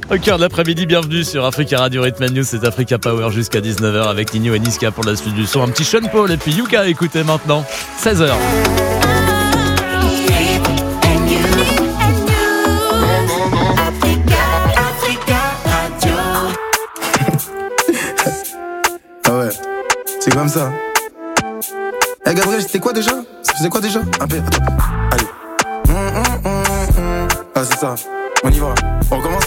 Au cœur de l'après-midi, bienvenue sur Africa Radio Rhythm & News, c'est Africa Power jusqu'à 19h avec Nino et Niska pour la suite du son. Un petit Sean Paul et puis Yuka, écoutez maintenant, 16h. Ah ouais, c'est comme ça. Eh Gabriel, c'était quoi déjà? Ça faisait quoi déjà? Un peu, attends, allez. Ah c'est ça, on y va, on recommence.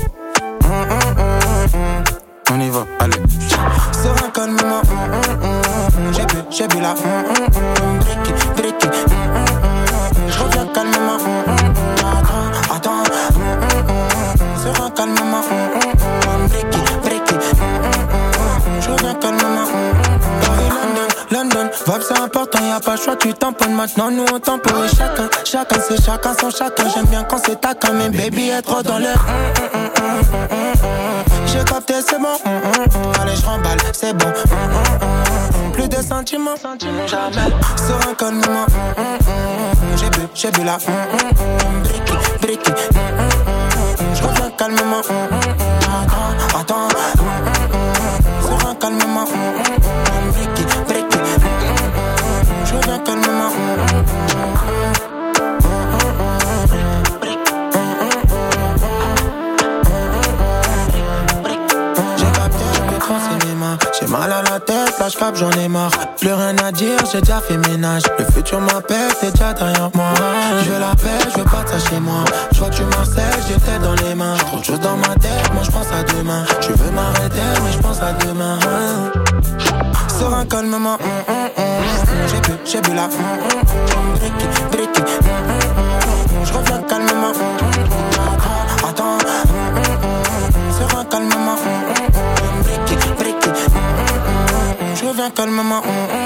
On y va, allez. Serein, calme-moi. J'ai bu la bricky. Je reviens calmement. Attends. Serein, calme-moi. Bricky. Je reviens calmement. London, vibe c'est important, y'a pas le choix, tu tamponnes maintenant, nous on tamponne. Chacun c'est chacun son chacun, j'aime bien quand c'est taquin, mais baby est trop dans l'air. J'ai capté, c'est bon. Allez, je remballe, c'est bon. Plus de sentiments, jamais. Serein, calmement. J'ai bu la bricky. Je reviens calmement. Attends. Serein, calmement. Bricky. Je reviens calmement. J'ai mal à la tête, là j'capte, j'en ai marre. Plus rien à dire, j'ai déjà fait ménage. Le futur m'appelle, c'est déjà derrière moi. Je veux la paix, je veux pas de ça chez moi. Je vois que tu m'harcèles, j'ai tête dans les mains. Trop de choses dans ma tête, moi j'pense à demain. Je veux m'arrêter, mais j'pense à demain. Serein, calmement. J'ai bu la bricky. Je reviens calmement. Attends. Serein, calmement. Bricky. Je reviens calmement.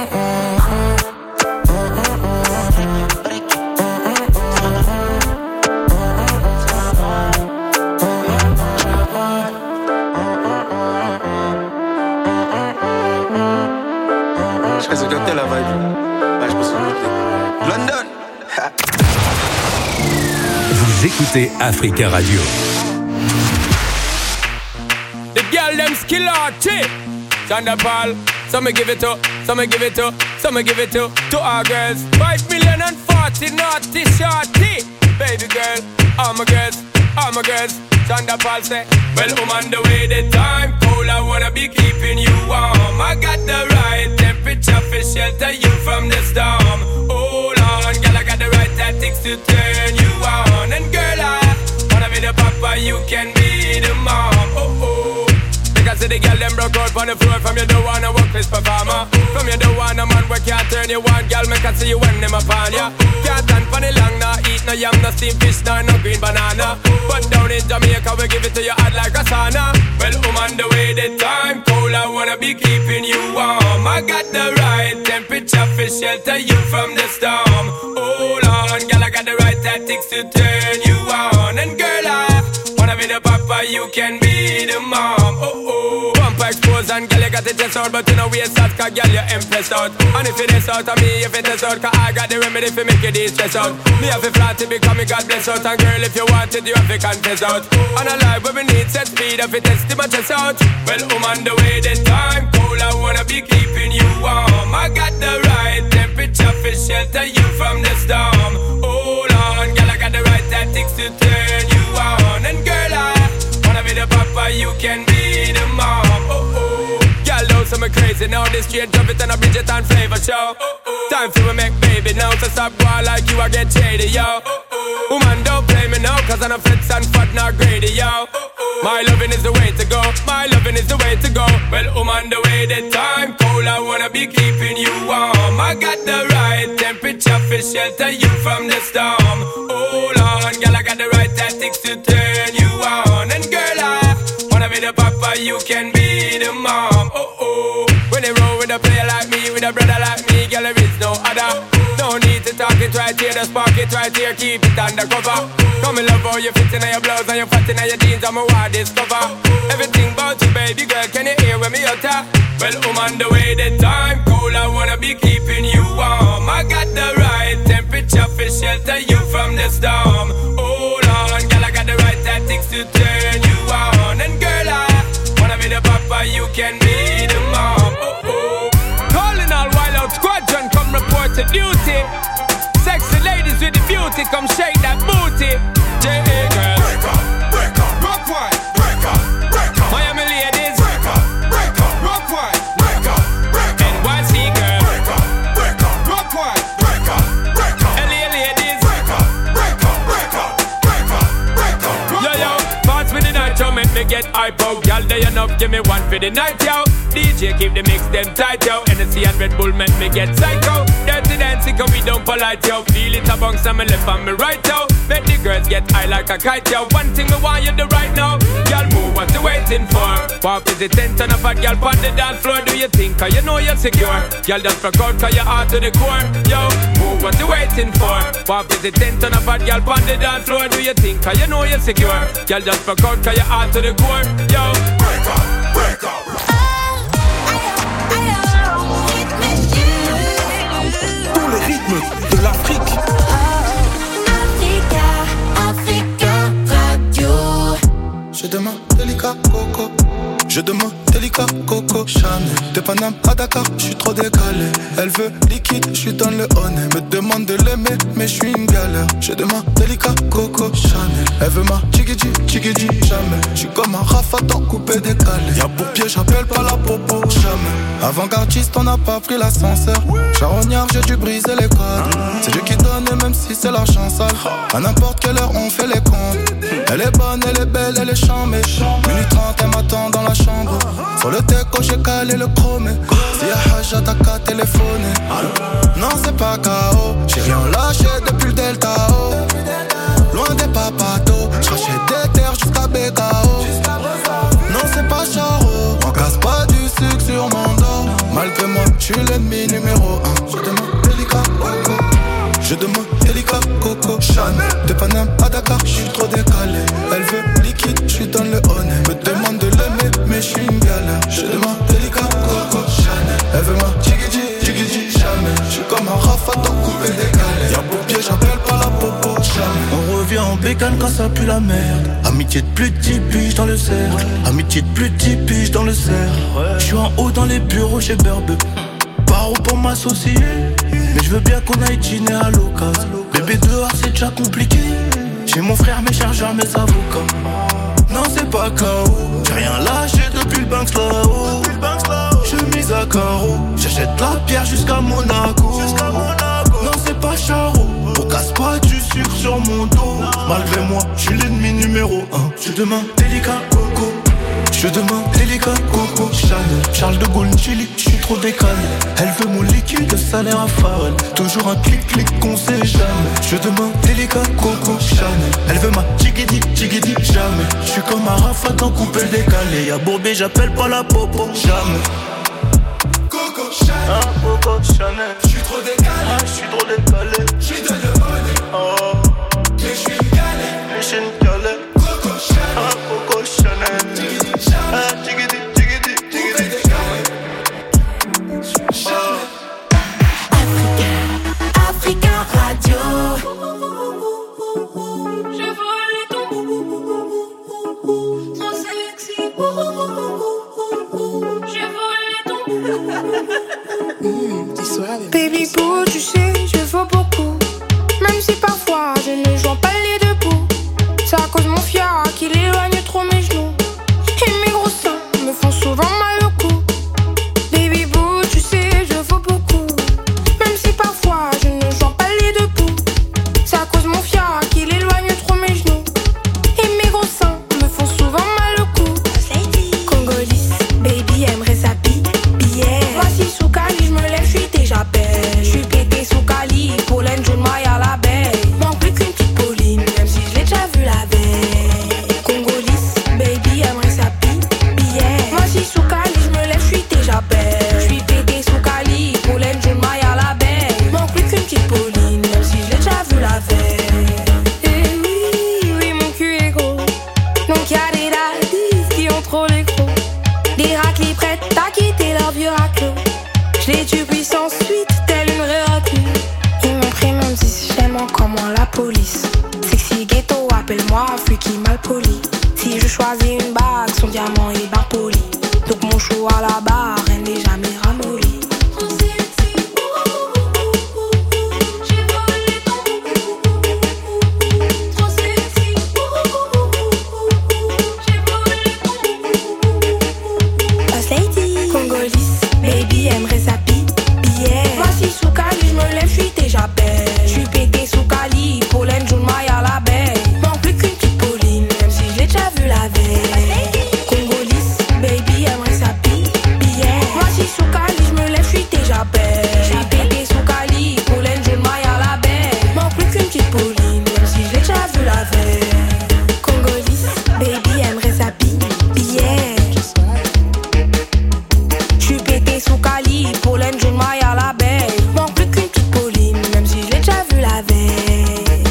Je pense que c'est la vibe. Là, je pense que c'est London. Vous écoutez Africa Radio. The girl them skill arty. Thunderball. Some give it to, some give it to, some give it to our girls. 5,040,000 naughty shorty. Baby girl, all my girls. Thunderball say, well, I'm on the way, the time cold, I wanna be keeping you warm. I got the right temperature for shelter you from the storm. Hold on, girl, I got the right tactics to turn you on. And girl, I wanna be the papa, you can be the mom. Because the girl them broke out on the floor. From you don't wanna work this performer. From you don't want a man where can't turn you on. Girl, me can see you when them upon ya. Can't stand for the long, nah eat no yam, no steamed fish, no green banana. But down in Jamaica we give it to you hot like a sauna. Well, I'm on the way, the time cold, I wanna be keeping you warm. I got the right temperature for shelter you from the storm. Hold on, girl, I got the right tactics to turn you on. And girl, I wanna be the papa, you can be the mom. Bumper expose and girl, you got the chest out, but you know we ain't cause girl, you impressed out. And if it is out of me, if it is out, cause I got the remedy for make you de-stress out. Me have a flat to become me God bless out. And girl, if you want it, you have to confess out. And a life where we need set speed, if it test my chest out. Well, I'm on the way, the time cold, I wanna be keeping you warm. I got the right temperature for shelter you from the storm. Hold on, girl, I got the right tactics to turn you on. And girl, I wanna be the papa, you can be the mom. Girl, don't say me crazy now. This straight drop it and a Bridget and flavor show. Time for me make baby now. So stop going like you, I get shady, yo. Woman, don't play me now, cause I'm a fits and fat, not greedy, yo. My loving is the way to go. My loving is the way to go. Well, I'm on the way, the time cold, I wanna be keeping you warm. I got the right temperature for shelter you from the storm. Hold on, girl, I got the right tactics to turn you on. And girl, I wanna be the papa, you can be the mom. When they roll with a player like me, with a brother like me, girl, there is no other. No need to talk it right here, just spark it right here, keep it undercover. Come and love how you fit in your blouse and you fat in your jeans, I'm a wild discover. Everything about you, baby girl, can you hear when me utter? Well, I'm on the way, the time cold, I wanna be keeping you warm. I got the right temperature for shelter you from the storm. Hold on, girl, I got the right tactics to turn you on. And can be the mom. Calling all wild out squadron, come report to duty. Sexy ladies with the beauty, come shake that booty. J.A. girls, break up, rock one, break up, Miami ladies, break up, rock one, break up, NYC girls, break up, rock one, break up, LA ladies, break up. Yo, pass me the night, yo, make me get hypo. Y'all day enough, give me one for the night, yo. DJ keep the mix them tight, yo. Hennessy and Red Bull make me get psycho. Dirty dancing, cause we don't polite, yo. Feel it a bounce on me left and me right, yo. Make the girls get high like a kite, yo. One thing me want you do right now. Y'all move, what you waiting for? Walk is the tent on a fat girl on the dance floor. Do you think, cause you know you're secure? Y'all just rock out, cause you're hard to the core. Yo, move, what you waiting for? Walk is the tent on a fat girl on the dance floor. Do you think, cause you know you're secure? Y'all just rock out, cause you're hard to the core. Yo, break up, break up. Tous les rythmes de l'Afrique. Africa Radio. Je demande délicat coco. Je demande délicat coco. Chanel de Paname à Dakar, je suis trop décalé. Elle veut liquide, je lui donne le honey. Me demande de l'aimer, mais je suis une galère. Je demande délicat coco. Chanel, elle veut ma chigidi, chigidi, jamais. Je suis comme un rafatan coupé décalé. Y'a pour pied, j'appelle pas la popo, jamais. Avant-gardiste, on n'a pas pris l'ascenseur. Charognard, j'ai dû briser les codes. C'est Dieu qui donne, et même si c'est la chance sale. À n'importe quelle heure, on fait les comptes. Elle est bonne, elle est belle, elle est chambée. Minute 30, elle m'attend dans la chambre. Sur le teco, j'ai calé le chromé. Si y'a Haja, t'as qu'à téléphoner. Non, c'est pas KO. J'ai rien lâché depuis le Delta O. Loin des papatos. J'rachète des terres jusqu'à BKO. Non, c'est pas Charo. On casse pas du sucre sur mon dos. Malgré moi, j'suis l'ennemi numéro 1. Je demande délicat coco. Je demande délicat coco. Chanel de Paname à Dakar, j'suis trop décalé. Elle veut liquide, j'lui donne le honey. Me demande de l'aimer, mais j'suis une galère. Je demande délicat coco. Chanel, elle veut ma chigidi, chigidi, jamais. J'suis comme un rafatan coupé décalé. Y'a beau pied, j'appelle pas la popo, jamais. On revient en bécane quand ça pue la merde. Amitié de plus de 10 piges dans le cercle. Amitié de plus de 10 piges dans le cercle. J'suis en haut dans les bureaux chez Burbe. Paro pour m'associer. Mais je veux bien qu'on aille dîner à l'occasion. Bébé dehors c'est déjà compliqué. J'ai mon frère, mes chargeurs, mes avocats. Non c'est pas KO. J'ai rien lâché depuis le Banks là-haut. Je mise à carreau. J'achète la pierre jusqu'à Monaco. Non c'est pas Charo. Pour casse pas du sucre sur mon dos. Malgré moi, je suis l'ennemi numéro 1. Je demande délicat coco. Je demande délicat coco. Chanel, Charles de Gaulle, Chili, je suis trop décalé. Elle veut mon liquide, le salaire à Pharrell. Toujours un clic-clic qu'on sait jamais. Je demande délicat coco. Chanel, elle veut ma chigidi, chigidi, jamais. Je suis comme un rafatan coupé décalé. Y'a Bourbé, j'appelle pas la popo, jamais. Coco Chanel, Coco Chanel. Je suis trop décalé, je suis trop décalé. Je lui donne le bonnet, oh. Mais je suis une galère, mais je suis une galère. Coco Chanel, Coco Chanel. Tigidi, tigidi, tigidi, Africa Radio. Je volais ton trop sexy. Je volais ton Baby boo, tu sais, je vaux beaucoup. Même si parfois je ne joins pas les deux bouts. C'est à cause de mon fiac qu'il éloigne trop mes genoux. Et mes gros seins me font souvent mal au cou. Baby boo, tu sais, je vaux beaucoup. Même si parfois je ne joins pas les deux bouts. C'est à cause de mon fiac qu'il éloigne trop mes genoux. Et mes gros seins me font souvent mal au cou. Congolise, baby aimerait sa billet. Voici sous Cali, je me lève, je suis déjà belle. Je suis pété sous Cali, pollen, jaune, maille à l'abeille. Manque plus qu'une petite Pauline, même si je l'ai déjà vu la veille. Congolise, baby aimerait sa billet. Voici sous Cali, je me lève, je suis déjà belle. Je suis pété sous Cali, pollen, jaune, maille à l'abeille. Manque plus qu'une petite Pauline, même si je l'ai déjà vu la veille. Et oui, oui, mon cul est gros. Donc y'a des daddies qui ont trop les gros. Des raclis prêtes à quitter leur vieux raclo. Je les tue puissance suite, telle une recluse. Ils m'ont pris même si j'aime encore moins la police. Sexy ghetto, appelle-moi freaky mal poli. Si je choisis une bague, son diamant est bien poli. Donc mon chaud à la barre, elle n'est jamais ramollie. Baby aimerait sa pipe, yeah. Voici sous Cali, je me lève, je suis déjà belle. Je suis pété sous Cali, pollen, jaune, maille à la baie. Manque plus qu'une petite Pauline, même si je l'ai déjà vu la veille. Congolise, baby aimerait sa pipe, yeah. Voici sous Cali, je me lève, je suis déjà belle. Je suis pété sous Cali, pollen, jaune, maille à la baie. Manque plus qu'une petite Pauline, même si je l'ai déjà vu la veille. Congolise, baby aimerait sa pipe, yeah. Sous Cali, pollen, jaune, maille à l'abeille. Manque plus qu'une petite Pauline, même si je l'ai déjà vu la veille.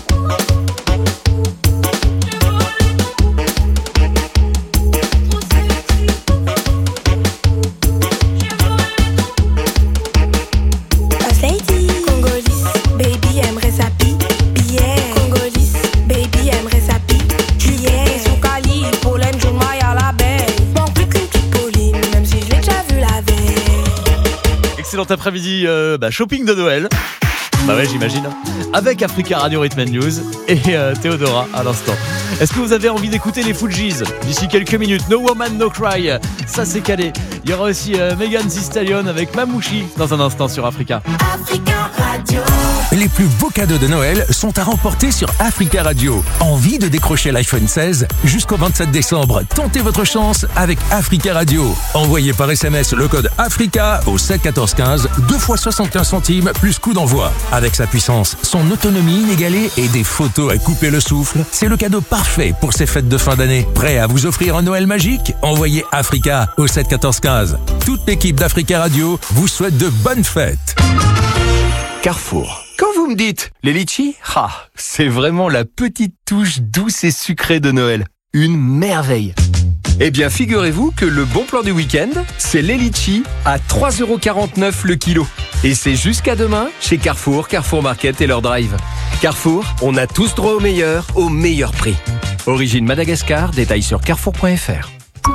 Congolise, baby aimerait sa pipe, yeah. Congolise, baby aimerait sa pipe, yeah. Sous Cali, pollen, jaune, maille à l'abeille. Manque plus qu'une petite Pauline, même si je l'ai déjà vu la veille. Excellent après-midi, shopping de Noël. Bah ouais, j'imagine. Avec Africa Radio Rhythm & News et Théodora à l'instant. Est-ce que vous avez envie d'écouter les Fujis d'ici quelques minutes? No Woman, No Cry, ça c'est calé. Il y aura aussi Megan Thee Stallion avec Mamouchi dans un instant sur Africa. Africa Radio. Les plus beaux cadeaux de Noël sont à remporter sur Africa Radio. Envie de décrocher l'iPhone 16 jusqu'au 27 décembre? Tentez votre chance avec Africa Radio. Envoyez par SMS le code Africa au 7 14 15, 2 fois 75 centimes plus coût d'envoi. Avec sa puissance, son autonomie inégalée et des photos à couper le souffle, c'est le cadeau parfait pour ces fêtes de fin d'année. Prêt à vous offrir un Noël magique? Envoyez Africa au 7 14 15. Toute l'équipe d'Africa Radio vous souhaite de bonnes fêtes. Carrefour. Quand vous me dites les litchis, c'est vraiment la petite touche douce et sucrée de Noël. Une merveille. Eh bien, figurez-vous que le bon plan du week-end, c'est les litchis à 3,49€ le kilo. Et c'est jusqu'à demain chez Carrefour, Carrefour Market et leur drive. Carrefour, on a tous droit au meilleur prix. Origine Madagascar, détails sur carrefour.fr.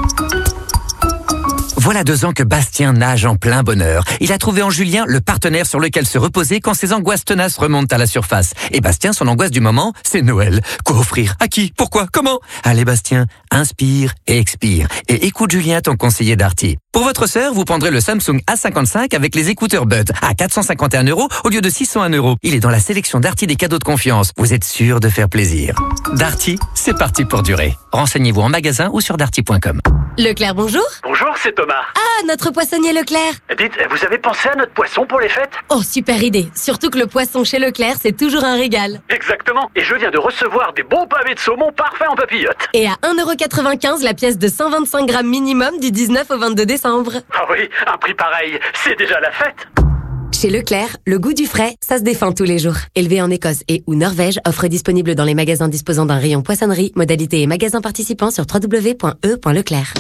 Voilà 2 ans que Bastien nage en plein bonheur. Il a trouvé en Julien le partenaire sur lequel se reposer quand ses angoisses tenaces remontent à la surface. Et Bastien, son angoisse du moment, c'est Noël. Quoi offrir? À qui? Pourquoi? Comment? Allez Bastien, inspire et expire. Et écoute Julien, ton conseiller Darty. Pour votre sœur, vous prendrez le Samsung A55 avec les écouteurs Buds à 451€ au lieu de 601€. Il est dans la sélection Darty des cadeaux de confiance. Vous êtes sûr de faire plaisir. Darty, c'est parti pour durer. Renseignez-vous en magasin ou sur darty.com. Leclerc, bonjour. Bonjour, c'est Thomas. Ah, notre poissonnier Leclerc. Dites, vous avez pensé à notre poisson pour les fêtes? Oh, super idée. Surtout que le poisson chez Leclerc, c'est toujours un régal. Exactement. Et je viens de recevoir des bons pavés de saumon parfaits en papillote. Et à 1,95€ la pièce de 125 grammes minimum du 19 au 22 décembre. Ah oui, un prix pareil, c'est déjà la fête. Chez Leclerc, le goût du frais, ça se défend tous les jours. Élevé en Écosse et ou Norvège, offre disponible dans les magasins disposant d'un rayon poissonnerie, modalité et magasins participants sur www.e.leclerc.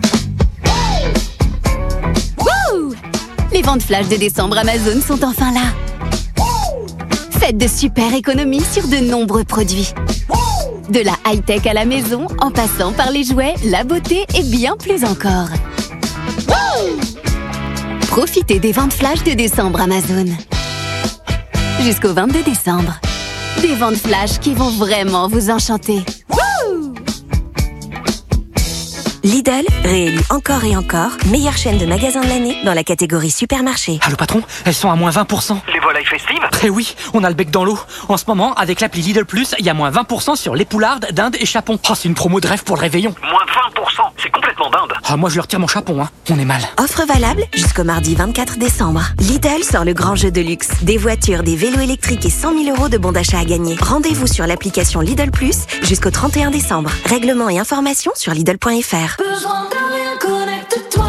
Wouh! Les ventes flash de décembre Amazon sont enfin là. Faites de super économies sur de nombreux produits. De la high-tech à la maison, en passant par les jouets, la beauté et bien plus encore. Profitez des ventes flash de décembre Amazon. Jusqu'au 22 décembre. Des ventes flash qui vont vraiment vous enchanter. Lidl, réélu encore et encore, meilleure chaîne de magasins de l'année dans la catégorie supermarché. Allô patron, elles sont à moins 20%. Les volailles festives? Eh oui, on a le bec dans l'eau. En ce moment, avec l'appli Lidl Plus, il y a moins 20% sur les poulardes, dindes et chapons. Oh, c'est une promo de rêve pour le réveillon. Moins 20%, c'est complètement dinde. Ah, moi je leur retire mon chapon, hein. On est mal. Offre valable jusqu'au mardi 24 décembre. Lidl sort le grand jeu de luxe. Des voitures, des vélos électriques et 100 000 € de bons d'achat à gagner. Rendez-vous sur l'application Lidl Plus jusqu'au 31 décembre. Règlements et informations sur Lidl.fr. Besoin de rien, connecte-toi.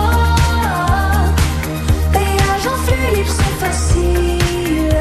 Péage en flux libre, c'est facile.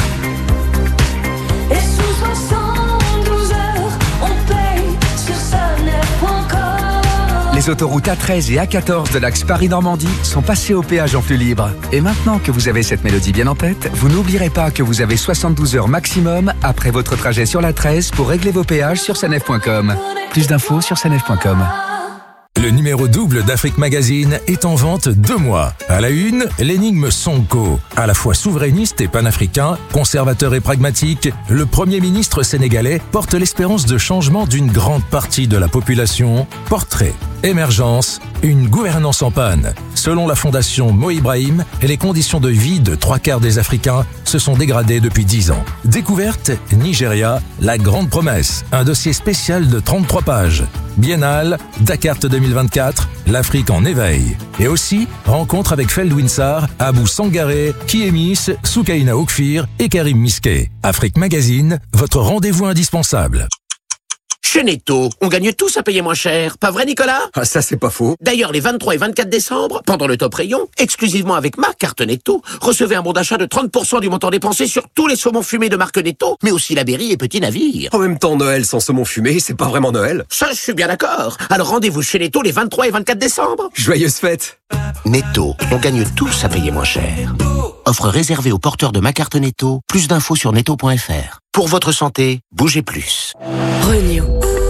Et sous 72 heures, on paye sur Sanef.com. Les autoroutes A13 et A14 de l'axe Paris-Normandie sont passées au péage en flux libre. Et maintenant que vous avez cette mélodie bien en tête, vous n'oublierez pas que vous avez 72 heures maximum après votre trajet sur l'A13 pour régler vos péages sur Sanef.com. Plus d'infos sur Sanef.com. Le numéro double d'Afrique Magazine est en vente 2 mois. À la une, l'énigme Sonko. À la fois souverainiste et panafricain, conservateur et pragmatique, le Premier ministre sénégalais porte l'espérance de changement d'une grande partie de la population. Portrait. Émergence, une gouvernance en panne. Selon la fondation Mo Ibrahim, les conditions de vie de 3/4 des Africains se sont dégradées depuis 10 ans. Découverte, Nigeria, la grande promesse. Un dossier spécial de 33 pages. Biennale, Dakar 2024, l'Afrique en éveil. Et aussi, rencontre avec Feldwin Sarr, Abou Sangaré, Kiemis, Soukaina Oukfir et Karim Miske. Afrique Magazine, votre rendez-vous indispensable. Chez Netto, on gagne tous à payer moins cher. Pas vrai, Nicolas? Ah, ça, c'est pas faux. D'ailleurs, les 23 et 24 décembre, pendant le top rayon, exclusivement avec ma carte Netto, recevez un bon d'achat de 30% du montant dépensé sur tous les saumons fumés de marque Netto, mais aussi la Berry et Petit Navire. En même temps, Noël sans saumon fumé, c'est pas vraiment Noël. Ça, je suis bien d'accord. Alors rendez-vous chez Netto les 23 et 24 décembre. Joyeuses fêtes. Netto, on gagne tous à payer moins cher. Offre réservée aux porteurs de ma carte Netto. Plus d'infos sur netto.fr. Pour votre santé, bougez plus. Renew.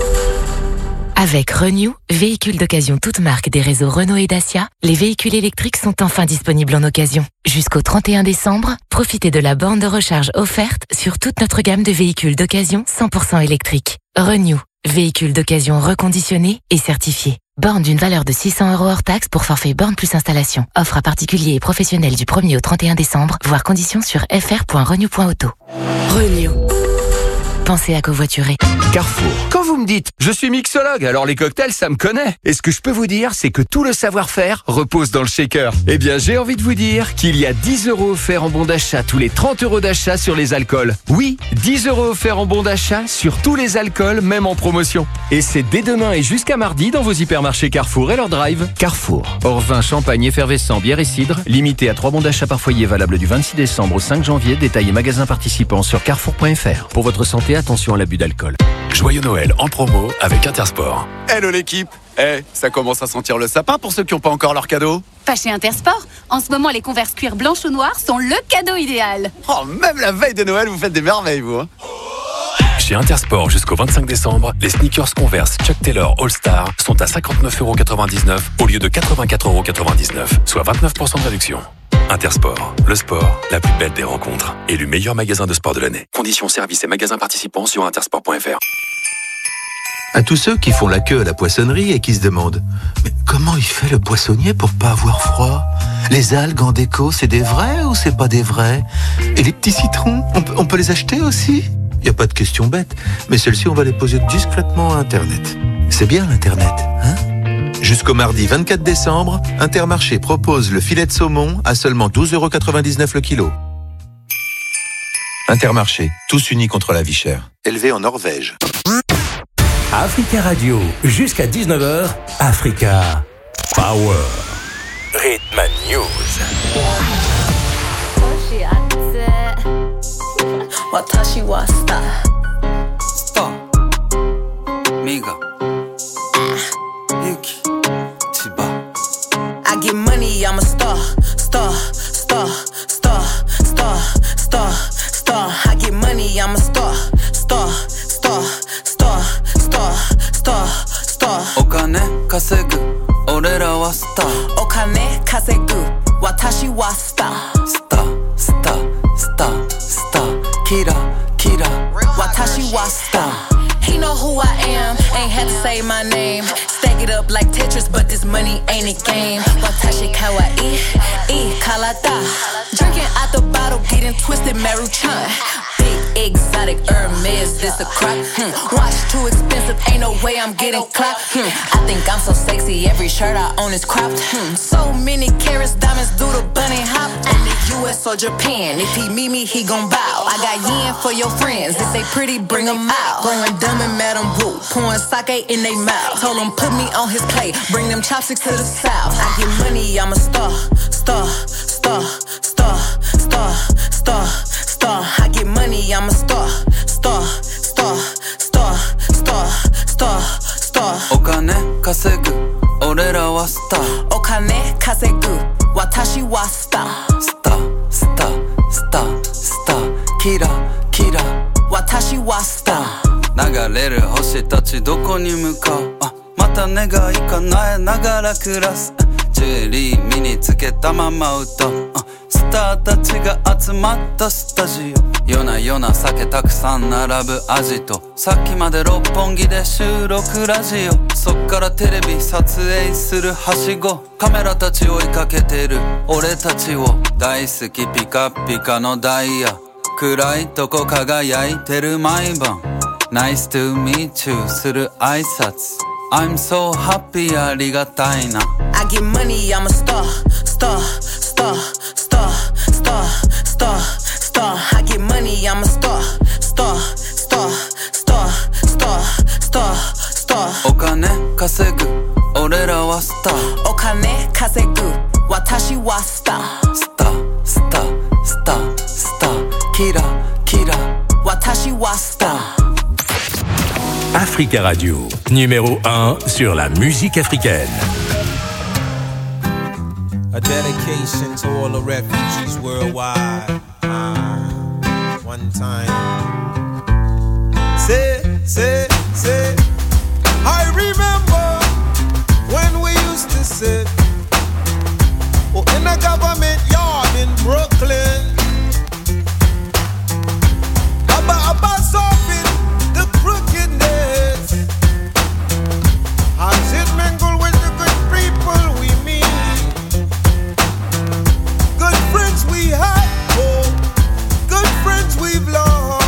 Avec Renew, véhicules d'occasion toute marque des réseaux Renault et Dacia, les véhicules électriques sont enfin disponibles en occasion. Jusqu'au 31 décembre, profitez de la borne de recharge offerte sur toute notre gamme de véhicules d'occasion 100% électriques. Renew, véhicules d'occasion reconditionnés et certifiés. Borne d'une valeur de 600 € hors taxe pour forfait borne plus installation. Offre à particuliers et professionnels du 1er au 31 décembre, voire conditions sur fr.renew.auto. Renew. Pensez à covoiturer. Carrefour. Quand vous me dites « je suis mixologue », alors les cocktails, ça me connaît. Et ce que je peux vous dire, c'est que tout le savoir-faire repose dans le shaker. Eh bien, j'ai envie de vous dire qu'il y a 10 € offerts en bon d'achat tous les 30 € d'achat sur les alcools. Oui, 10 € offerts en bon d'achat sur tous les alcools, même en promotion. Et c'est dès demain et jusqu'à mardi dans vos hypermarchés Carrefour et leur drive. Carrefour. Hors vin, champagne, effervescent, bière et cidre. Limité à 3 bons d'achat par foyer valables du 26 décembre au 5 janvier. Détail et magasins participants sur carrefour.fr. Pour votre santé, attention à l'abus d'alcool. Joyeux Noël en promo avec Intersport. Hello l'équipe. Ça commence à sentir le sapin pour ceux qui n'ont pas encore leur cadeau. Pas chez Intersport. En ce moment, les Converse cuir blanche ou noir sont le cadeau idéal. Oh, même la veille de Noël, vous faites des merveilles, vous. Chez Intersport jusqu'au 25 décembre, les sneakers Converse Chuck Taylor All-Star sont à 59,99 € au lieu de 84,99 €, soit 29% de réduction. Intersport, le sport, la plus belle des rencontres. Élu meilleur magasin de sport de l'année. Conditions, services et magasins participants sur intersport.fr. À tous ceux qui font la queue à la poissonnerie et qui se demandent « Mais comment il fait le poissonnier pour pas avoir froid ? Les algues en déco, c'est des vrais ou c'est pas des vrais ? Et les petits citrons, on peut les acheter aussi ? Il n'y a pas de question bête, mais celles-ci, on va les poser discrètement à Internet. C'est bien l'Internet, hein ? Jusqu'au mardi 24 décembre, Intermarché propose le filet de saumon à seulement 12,99 € le kilo. Intermarché, tous unis contre la vie chère. Élevé en Norvège. Africa Radio, jusqu'à 19h, Africa Power. Rhythm and News. 私はスターミガユキ千葉 I get money, I'm a star, star, star, star, star, star, star. I get money, I'm a star, star, star, star, star, star, star. お金稼ぐ俺らはスターお金稼ぐ私はスタースタースタースタースターキラキラ私はスター He know who I am, ain't had to say my name. Stack it up like Tetris, but this money ain't a game. Watashi kawaii, kalata. Drinking out the bottle, getting twisted, Maruchan. Big exotic Hermes, this a crock. Watch too expensive, ain't no way I'm getting clocked. I think I'm so sexy, every shirt I own is cropped. So many carats, diamonds do the bunny hop. In the US or Japan, if he meet me, he gon' bow. I got yen for your friends, if they pretty, bring them out. Growing dumb and Madam Wu, pouring sake in they mouth. Told him put me on his plate, bring them chopsticks to the south. I get money, I'm a star, star, star, star, star, star, star. I get money, I'm a star, star, star, star, star, star, star. お金稼ぐ俺らはスターお金稼ぐ私はスタースタースタースタースターキラキラ私はスター流れる星たちどこに向かうまた願い叶えながら暮らすジュエリー身につけたまま歌うスターたちが集まったスタジオ夜な夜な酒たくさん並ぶアジトさっきまで六本木で収録ラジオそっからテレビ撮影するはしごカメラたち追いかけてる俺たちを大好きピカピカのダイヤ暗いとこ輝いてる毎晩 Nice to meet you する挨拶 I'm so happy ありがたいな I get money, I'm a star, star, star, star, star, star, star. I get money, I'm a star, star, star, star, star, star, star. お金稼ぐ俺らはスターお金稼ぐ私はスタースタースタースタースターキラキラ私はスター Africa Radio, numéro 1 sur la musique africaine. A dedication to all the refugees worldwide. One time. Say. I remember when we used to sit in a government yard in Brooklyn. About solving the crookedness. As it mingled with the good people we meet. Good friends we had, good friends we've lost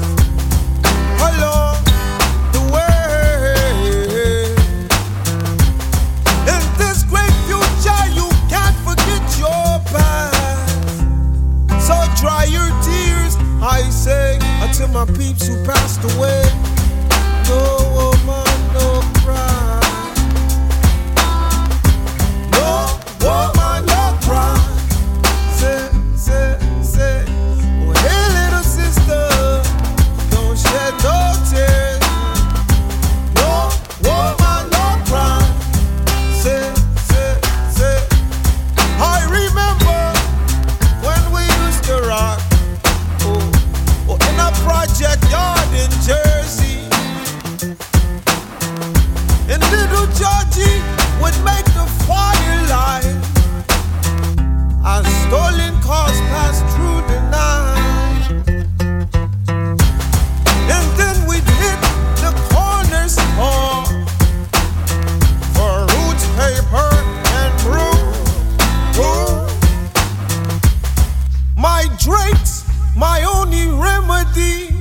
along the way. In this great future, you can't forget your past. So dry your tears, I say, until my peeps who passed away. No woman, no cry. No woman, no cry. Say. Oh, hey, little sister, don't shed no tears. No woman, no cry. Say. I remember when we used to rock. In a project yard in Jersey. And little Georgie would make the fire light as stolen cars passed through the night. And then we'd hit the corner store for roots, paper, and brew. My drinks, my only remedy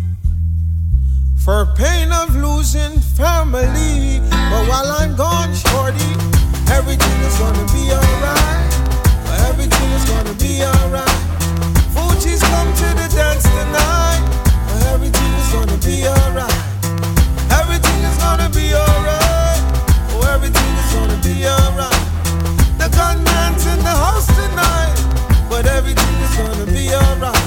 for pain of losing family. But while I'm gone, shorty, everything is gonna be alright. Everything is gonna be alright. Fuji's come to the dance tonight. Everything is gonna be alright. Everything is gonna be alright. Oh, everything is gonna be alright. The gunman's in the house tonight, but everything is gonna be alright.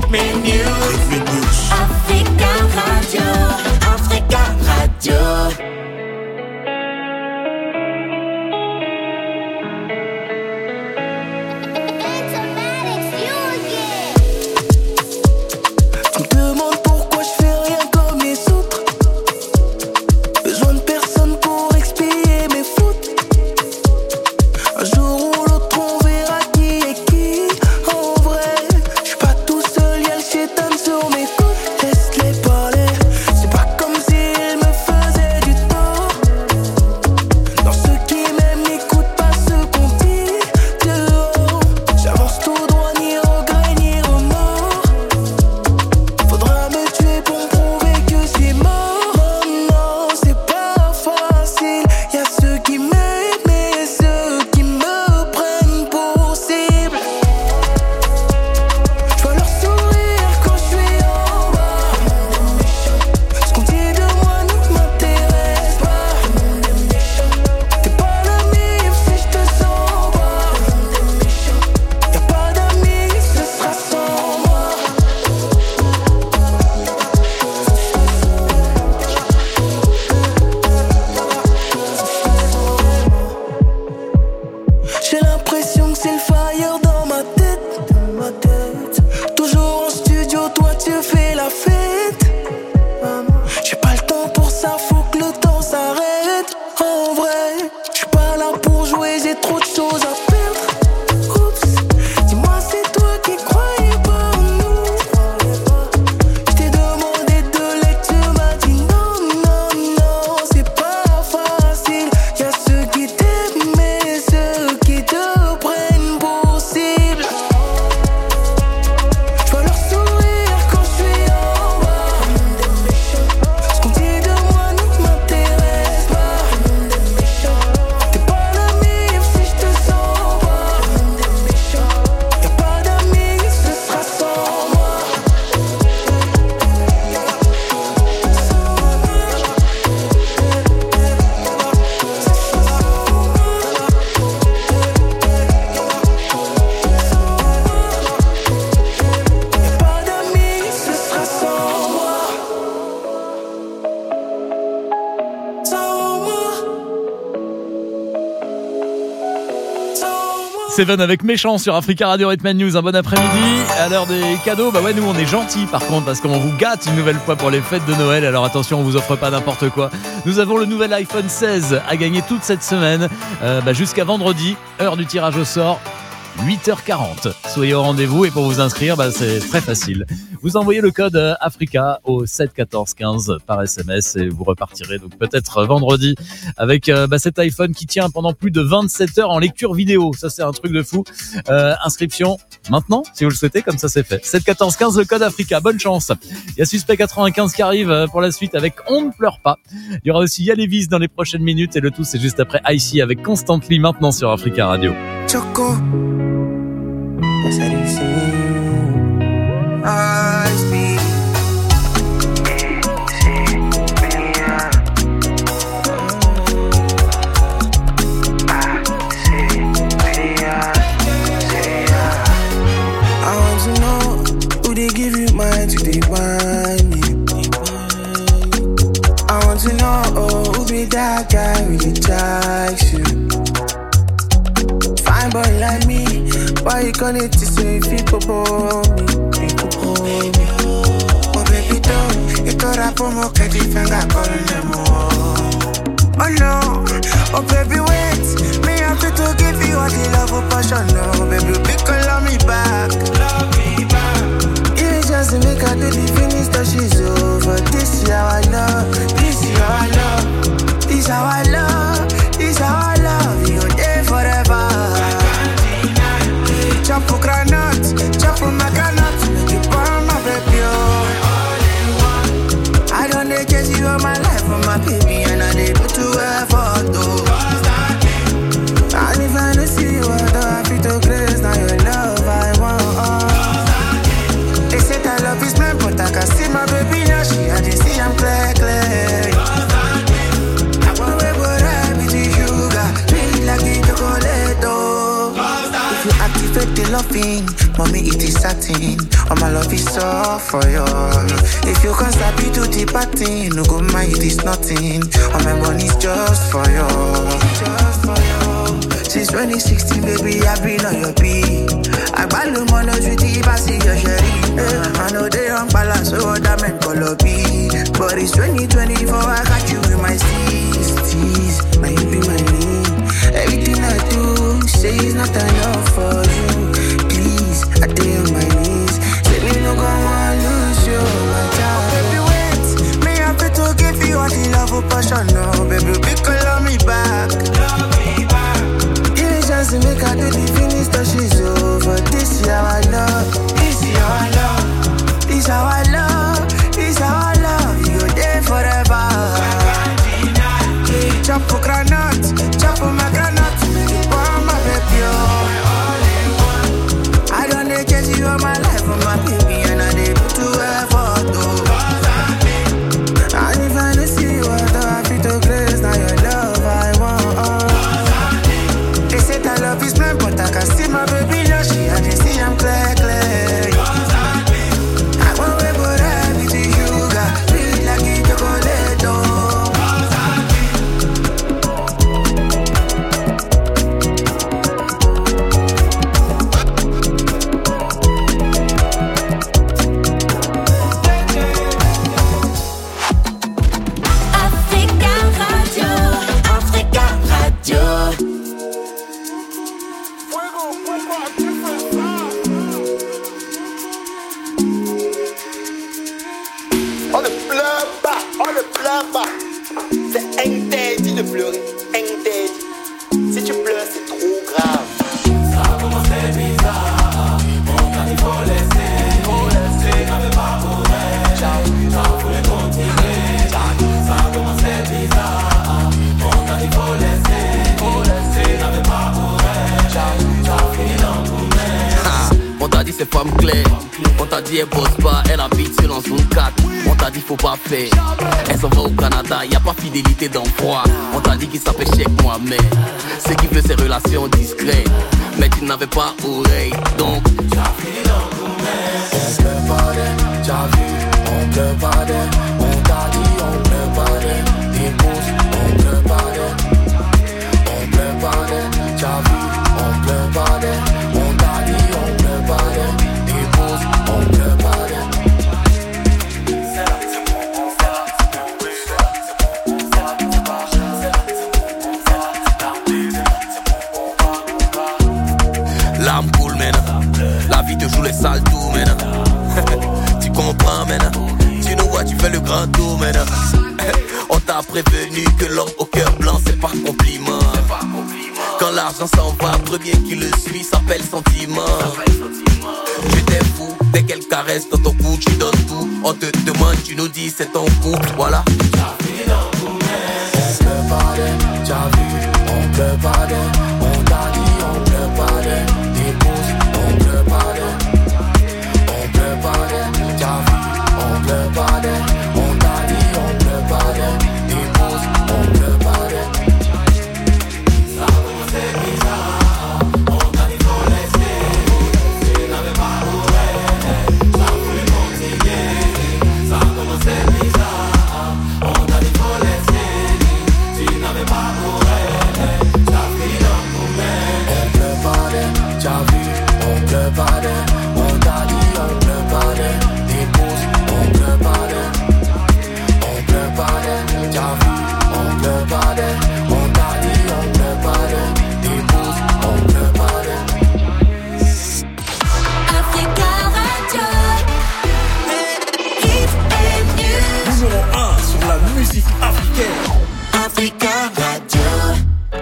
Rhythm News. Africa Radio. Africa Radio. Seven avec Méchant sur Africa Radio Rhythm News. Un bon après-midi. À l'heure des cadeaux, bah ouais, nous on est gentils par contre parce qu'on vous gâte une nouvelle fois pour les fêtes de Noël. Alors attention, on vous offre pas n'importe quoi. Nous avons le nouvel iPhone 16 à gagner toute cette semaine, jusqu'à vendredi, heure du tirage au sort. 8h40. Soyez au rendez-vous et pour vous inscrire, c'est très facile. Vous envoyez le code Africa au 7 14 15 par SMS et vous repartirez donc peut-être vendredi avec cet iPhone qui tient pendant plus de 27 heures en lecture vidéo. Ça c'est un truc de fou. Inscription maintenant si vous le souhaitez, comme ça c'est fait. 7 14 15 le code Africa. Bonne chance. Il y a Suspect 95 qui arrive pour la suite avec On ne pleure pas. Il y aura aussi Yalevis dans les prochaines minutes et le tout c'est juste après Icy avec Constantly maintenant sur Africa Radio. Choco. That's how they sing. I speak. I want to know who they give you mine to they want you. I want to know who be that guy with the likes you. Fine boy like me. Why you call it to say people for me? People for me. Oh baby don't you thought I put more catchy finger calling them oh no. Oh baby wait. Me have to give you all the love of passion. No baby pick love me back. Love me back. You just make her do the finish that she's over. This is how I love. This is how I love. This is how I love. This is how I love. You there forever. Chop for granite, chop for my granite. Make you burn my baby, oh. I don't need to see you all my life for my baby. And I did put to effort, though. And if I don't see you, I don't have to grace. Now you're fake the loving, mommy it is satin. All my love is all for you. If you can't stop it to the party, no go mind it is nothing. All my money's just for you. Just for you. Since 2016, baby, I've been on your beat. I value money with the passy your sherry. I know they on balance, so that man color B. But it's 2024, I got you in my steez. Might be my name. Everything I do, say it's not enough for you. Please, I stay on my knees. Say me no go want lose you, my child. Baby, wait, me happy to give you all the love and passion. No, baby, big love me back. Give me chance to make her do the finish till she's over. This is how I love. This is how I love. This is how I love. This is how I love. You go there forever. Chop for granite, chop for my granite. Oh my baby, oh. I don't need to see you all my life for my baby, and I need to effort though. And if I don't see you, I feel to grace. Now your love I want. They say that love is blind, but I can see my baby Yoshi, and they see I'm clear. I want to put everything you got, feel like it chocolate though. C'est interdit de pleurer, interdit. Si tu pleures, c'est trop grave. Ça a commencé bizarre, mon temps il faut laisser, n'avait pas pour elle, ça voulait continuer. Ça a commencé bizarre, mon temps il faut laisser, n'avait pas pour elle, ça finit dans tout même. On t'a dit c'est femme claire, on t'a dit elle bosse pas, elle habite sur zone 4. On t'a dit faut pas faire, elle s'en va au Canada, y a pas fidélité d'emploi. On t'a dit qu'il s'appelle Cheikh Mohamed, ce qui veut ses relations discrètes. Mais tu n'avais pas oreille, donc tu as fini dans ton mec. On pleure pas d'elle, t'as vu, on pleure pas d'elle. On t'a dit on pleure pas d'elle, des pouces, on pleure pas d'elle. On pleure pas d'elle, t'as vu, on pleure pas d'elle. On t'a dit on pleure pas d'elle, des pouces, on pleure pas d'elle. L'âme coule maintenant, la vie te joue les sales tours maintenant. Tu comprends maintenant, tu nous vois, tu fais le grand tour maintenant. On t'a prévenu que l'homme au cœur blanc c'est pas compliment. Quand l'argent s'en va, premier qui le suit s'appelle sentiment. J'étais fou, dès qu'elle caresse dans ton cou, tu donnes tout. On te demande, tu nous dis c'est ton couple, voilà. T'as fini dans ton mec. On pleure pas d'elle, t'as vu, on pleure pas d'elle. On t'a dit on pleure pas d'elle, des pouces, on pleure pas d'elle. On pleure pas d'elle, t'as vu, on pleure pas d'elle. On t'a dit on pleure pas d'elle, des pouces, on pleure pas d'elle. Ça a commencé bizarre, on t'a dit faut laisser, n'avait pas pour elle, ça voulait continuer. Ça a commencé bizarre, on t'a dit faut laisser, tu n'avais pas pour elle, ça finit dans ton mec. On pleure pas d'elle, t'as vu, on pleure pas d'elle. On t'a dit on pleure pas d'elle, des pouces, on pleure pas d'elle. On pleure pas d'elle, t'as vu, on pleure pas d'elle. On t'a dit on pleure pas d'elle, des pouces, on pleure pas d'elle. Africa Radio. Hit and news. Numéro 1 sur la musique africaine. Africa Radio.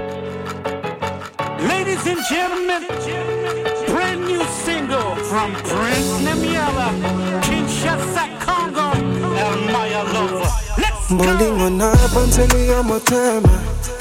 Ladies and gentlemen, brand new single from Prince Namiela, Kinshasa, Congo, and Maya Lover. Let's go! Bolingo na banteli ya motema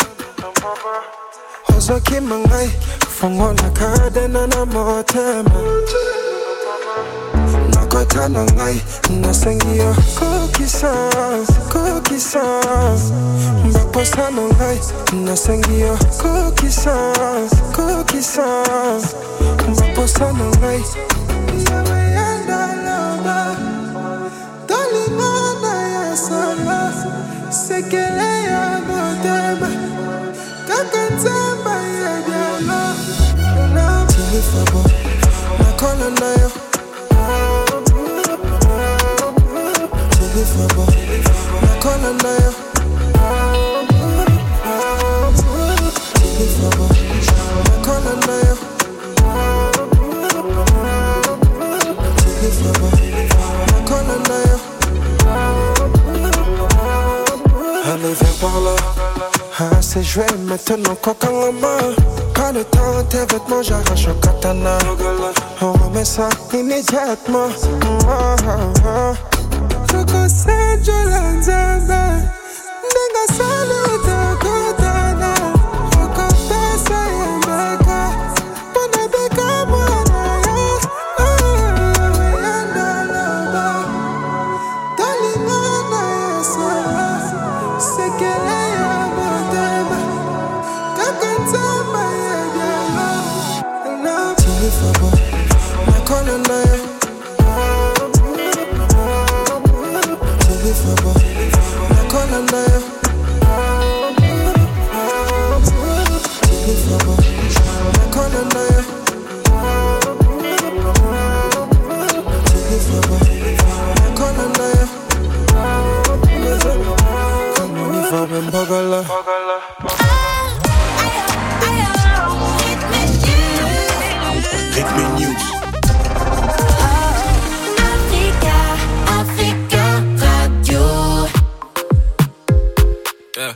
Ozo kimangai Fongo na kade na motema Nakota Baposa nangai, nasengio kokisans, kokisans. Baposa nangai, nasengio kokisans, kokisans. Baposa nangai, yamayanda loba. Tolingana ya sala, sekele ya motema. Kakanzamba ya diala. Tilifabo, nakola nayo. Tilifabo, nakola nayo. Tilifabo, nakola nayo. Tilifabo, nakola nayo. Allez, viens par là. Ah, c'est joué maintenant, quoi qu'en main. Pas le temps, tes vêtements, j'arrache au katana. On remet ça immédiatement. Je conseille, je l'enzabe. Nenga salu, te kotana. Je confesse, yamaka. Pona beka, mwana, yanda loba. Dolingana, yasala. Sekele, yamotema. Kakanzamba, yadiala. Tilifabo, nakola nayo. Tilifabo, nakola nayo. Tilifabo, nakola nayo. Tilifabo, nakola nayo. Comme on y va, ben bagala. Ritme News. Africa Radio. Yeah.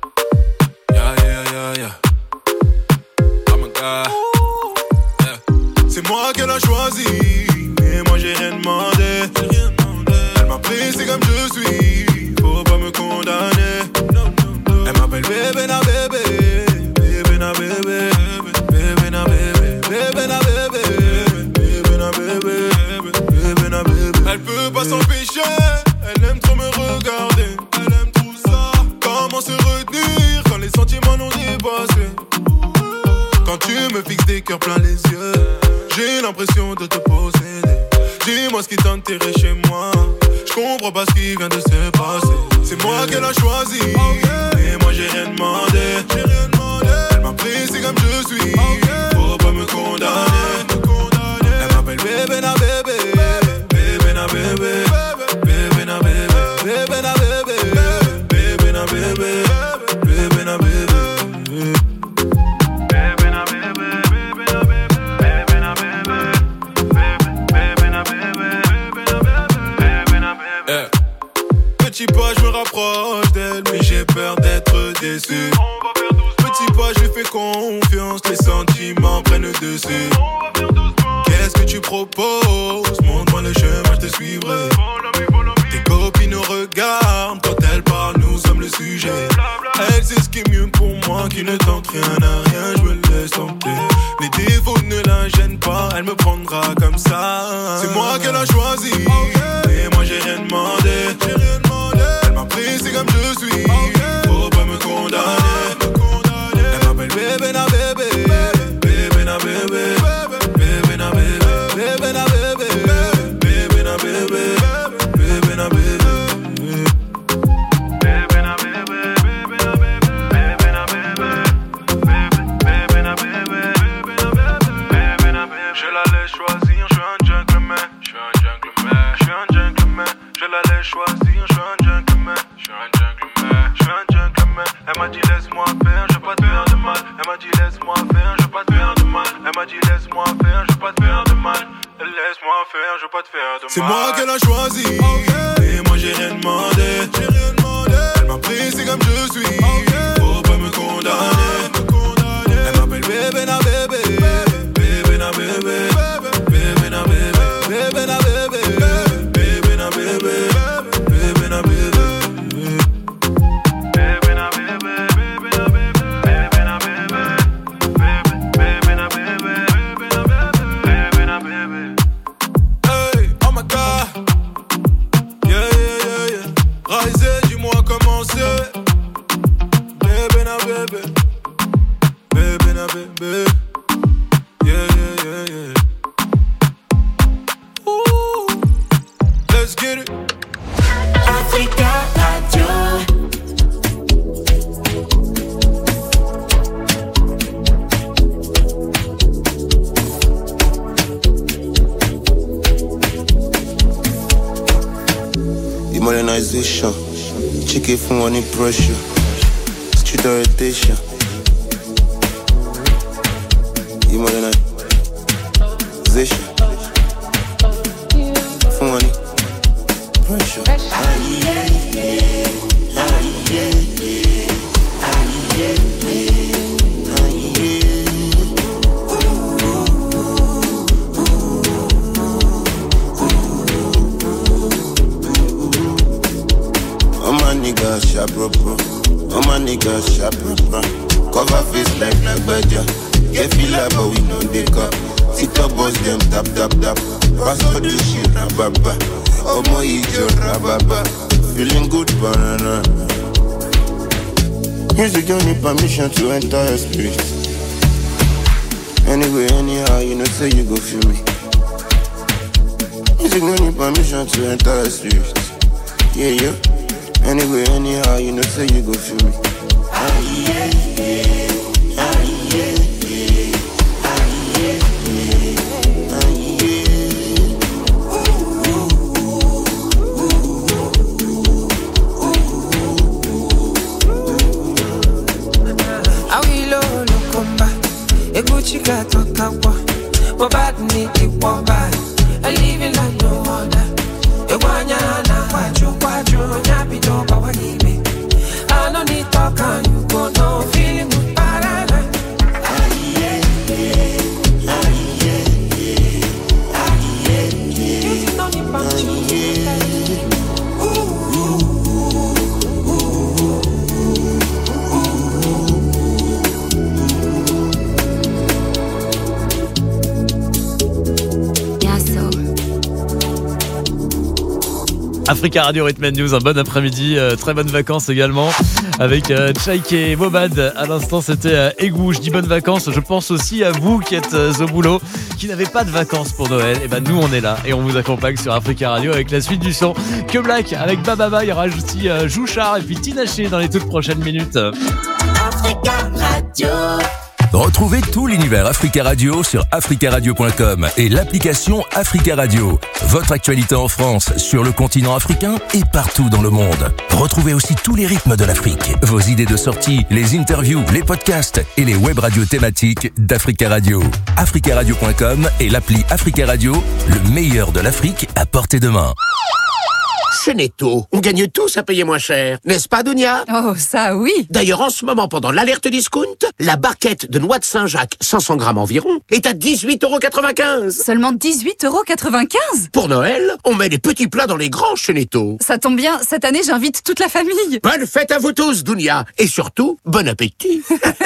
Oh my God. Yeah. C'est moi qu'elle a choisi, mais moi j'ai rien demandé. Elle m'a pris, c'est comme je suis, faut pas me condamner. Elle m'appelle bébé na bébé, bébé na bébé, bébé na bébé, bébé na bébé, bébé na bébé, bébé na bébé. Elle peut pas s'empêcher, elle aime trop me regarder. Elle aime tout ça. Comment se retenir quand les sentiments n'ont dépassé? Quand tu me fixes des cœurs plein les yeux, j'ai l'impression de te posséder. Dis-moi ce qui t'intéresse chez moi. Je comprends pas ce qui vient de se passer. C'est moi qu'elle a choisi, et moi j'ai rien demandé. Elle m'a pris, c'est comme je suis, faut pas me condamner. Elle m'appelle bébé na bébé, bébé na bébé, bébé na bébé, bébé na bébé, bébé na bébé, bébé na bébé. Petit pas, je me rapproche d'elle, mais j'ai peur d'être déçu. Petit pas, je lui fais confiance, les sentiments prennent le dessus. Qu'est-ce que tu proposes? Montre-moi le chemin, je te suivrai. Tes copines nous regardent, quand elles parlent, nous sommes le sujet. Elle sait ce qui est mieux pour moi, qui ne tente rien à rien, je me laisse tenter. Les défauts ne la gênent pas, elle me prendra comme ça. C'est moi qu'elle a choisi, et moi j'ai rien demandé. Elle m'a pris, c'est comme je suis, faut pas me condamner. Elle m'appelle bébé na bébé, bébé na bébé, bébé na bébé, bébé na bébé, bébé na bébé, bébé na bébé. Je la laisse choisir, je suis un gentleman, je suis un gentleman, je suis un gentleman. Je la laisse choisir, je suis un gentleman, je suis un gentleman, je suis un gentleman. Elle m'a dit laisse-moi faire, je vais pas te faire de mal. Elle m'a dit laisse-moi faire, je vais pas te faire de mal. Elle m'a dit laisse-moi faire, je vais pas te faire de mal. Laisse-moi faire, je vais pas te faire de mal. C'est moi qu'elle a choisi, et moi j'ai rien demandé. Elle m'a pris, c'est comme je suis, faut pas me condamner. Elle m'appelle bébé na bébé, bébé na bébé, bébé na bébé, bébé na bébé, bébé na bébé, bébé na bébé. Hey, oh my God. Modernization, chicken from any pressure, street orientation. Modernization, from any pressure. Niggas sharp bro. All my niggas sharp bro. Cover face like Badger. Get feel like but we know they cut. TikTok boss them tap. Pass all the shit rababa. Oh my ijo rababa. Feeling good banana. Music don't need permission to enter your spirit. Anyway, anyhow, you know say you go feel me. Music don't need permission to enter your spirit. Yeah. Anyway, anyhow, you know say you go feel me. Awilo lokomba, eguchika tokawa, wabad ni iwamba, I live in like no other. Ewanya na kwachu nyapi toba wanibe. I don't need talk and you go no feeling good parana. Africa Radio Rhythm News, un bon après-midi, très bonnes vacances également avec Chaik et Bobad. À l'instant c'était Egou, je dis bonnes vacances, je pense aussi à vous qui êtes au boulot, qui n'avez pas de vacances pour Noël. Et ben nous on est là et on vous accompagne sur Africa Radio avec la suite du son. Que Black avec Bababa, il y aura aussi Jouchard et puis Tinashe dans les toutes prochaines minutes. Africa Radio. Retrouvez tout l'univers Africa Radio sur africaradio.com et l'application Africa Radio. Votre actualité en France, sur le continent africain et partout dans le monde. Retrouvez aussi tous les rythmes de l'Afrique, vos idées de sortie, les interviews, les podcasts et les web radios thématiques d'Africa Radio. africaradio.com et l'appli Africa Radio, le meilleur de l'Afrique à portée de main. Chez Netto, on gagne tous à payer moins cher. N'est-ce pas, Dunia? Oh, ça oui. D'ailleurs, en ce moment, pendant l'alerte discount, la barquette de noix de Saint-Jacques, 500 grammes environ, est à 18,95 €. Seulement 18,95 €? Pour Noël, on met les petits plats dans les grands chez Netto. Ça tombe bien, cette année, j'invite toute la famille. Bonne fête à vous tous, Dunia. Et surtout, bon appétit.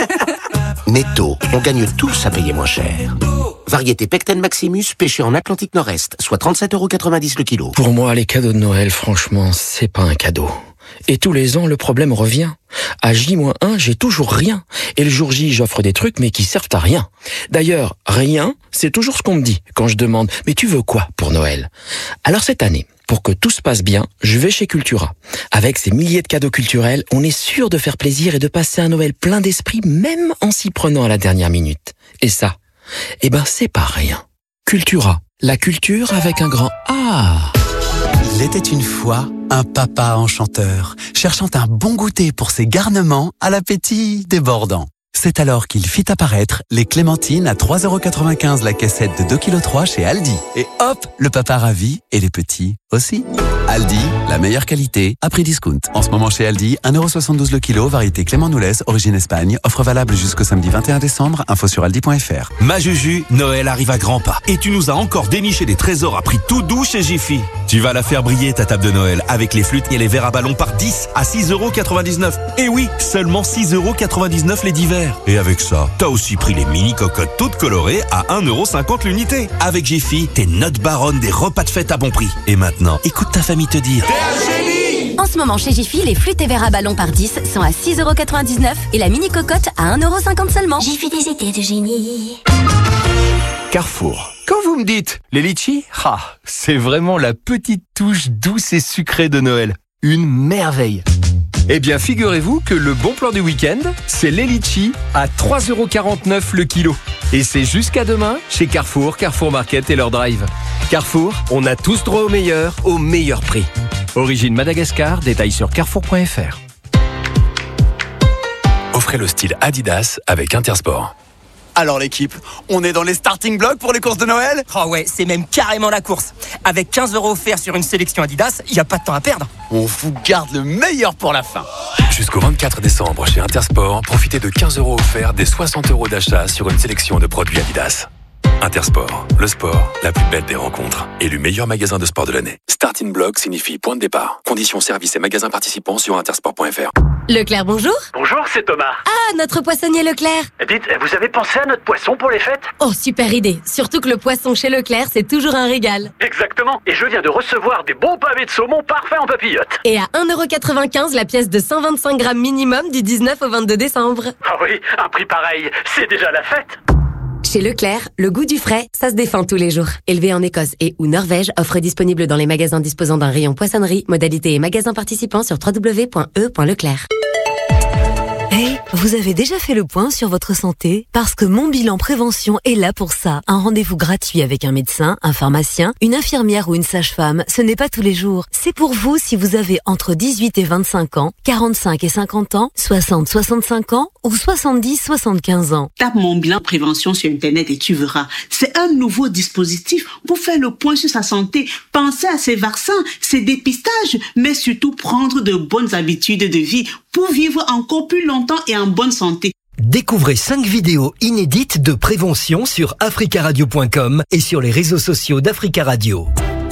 Netto, on gagne tous à payer moins cher. Variété Pecten Maximus, pêché en Atlantique Nord-Est, soit 37,90 € le kilo. Pour moi, les cadeaux de Noël, franchement, c'est pas un cadeau. Et tous les ans, le problème revient. À J-1, j'ai toujours rien. Et le jour J, j'offre des trucs, mais qui servent à rien. D'ailleurs, rien, c'est toujours ce qu'on me dit quand je demande « Mais tu veux quoi pour Noël ?» Alors cette année, pour que tout se passe bien, je vais chez Cultura. Avec ces milliers de cadeaux culturels, on est sûr de faire plaisir et de passer un Noël plein d'esprit, même en s'y prenant à la dernière minute. Et ça, eh ben c'est pas rien. Cultura, la culture avec un grand A. Il était une fois un papa enchanteur, cherchant un bon goûter pour ses garnements à l'appétit débordant. C'est alors qu'il fit apparaître les clémentines à 3,95 € la cassette de 2,3 kg chez Aldi. Et hop, le papa ravi et les petits aussi. Aldi, la meilleure qualité à prix discount. En ce moment chez Aldi, 1,72 € le kilo, variété Clément Noulès, origine Espagne. Offre valable jusqu'au samedi 21 décembre. Info sur aldi.fr. Ma Juju, Noël arrive à grands pas. Et tu nous as encore déniché des trésors à prix tout doux chez Jiffy. Tu vas la faire briller ta table de Noël avec les flûtes et les verres à ballon par 10 à 6,99 €. Et oui, seulement 6,99 € les divers. Et avec ça, t'as aussi pris les mini cocottes toutes colorées à 1,50 € l'unité. Avec Jiffy, t'es notre baronne des repas de fête à bon prix. Et maintenant, écoute ta famille te dire. En ce moment chez Jiffy, les flûtes et verres à ballon par 10 sont à 6,99 € et la mini cocotte à 1,50 € seulement. Jiffy, des idées de génie. Carrefour. Quand vous me dites les litchis, c'est vraiment la petite touche douce et sucrée de Noël. Une merveille. Eh bien, figurez-vous que le bon plan du week-end, c'est les litchis à 3,49 € le kilo. Et c'est jusqu'à demain chez Carrefour, Carrefour Market et leur drive. Carrefour, on a tous droit au meilleur prix. Origine Madagascar, détail sur carrefour.fr. Offrez le style Adidas avec Intersport. Alors l'équipe, on est dans les starting blocks pour les courses de Noël ? Oh ouais, c'est même carrément la course. Avec 15 € offerts sur une sélection Adidas, il n'y a pas de temps à perdre. On vous garde le meilleur pour la fin. Jusqu'au 24 décembre chez Intersport, profitez de 15 € offerts des 60 € d'achat sur une sélection de produits Adidas. Intersport, le sport, la plus belle des rencontres. Élu meilleur magasin de sport de l'année. Starting block signifie point de départ. Conditions, services et magasins participants sur intersport.fr. Leclerc, bonjour. Bonjour, c'est Thomas. Ah, notre poissonnier Leclerc. Dites, vous avez pensé à notre poisson pour les fêtes ? Oh, super idée. Surtout que le poisson chez Leclerc, c'est toujours un régal. Exactement. Et je viens de recevoir des bons pavés de saumon parfaits en papillote. Et à 1,95 € la pièce de 125 grammes minimum du 19 au 22 décembre. Ah oui, un prix pareil, c'est déjà la fête. Chez Leclerc, le goût du frais, ça se défend tous les jours. Élevé en Écosse et ou Norvège, offre disponible dans les magasins disposant d'un rayon poissonnerie, modalités et magasins participants sur www.e.leclerc. Hey, vous avez déjà fait le point sur votre santé ? Parce que Mon Bilan Prévention est là pour ça. Un rendez-vous gratuit avec un médecin, un pharmacien, une infirmière ou une sage-femme, ce n'est pas tous les jours. C'est pour vous si vous avez entre 18 et 25 ans, 45 et 50 ans, 60-65 ans ou 70-75 ans. Tape Mon Bilan Prévention sur Internet et tu verras. C'est un nouveau dispositif pour faire le point sur sa santé. Pensez à ses vaccins, ses dépistages, mais surtout prendre de bonnes habitudes de vie pour vivre encore plus longtemps et en bonne santé. Découvrez 5 vidéos inédites de prévention sur africaradio.com et sur les réseaux sociaux d'Africa Radio.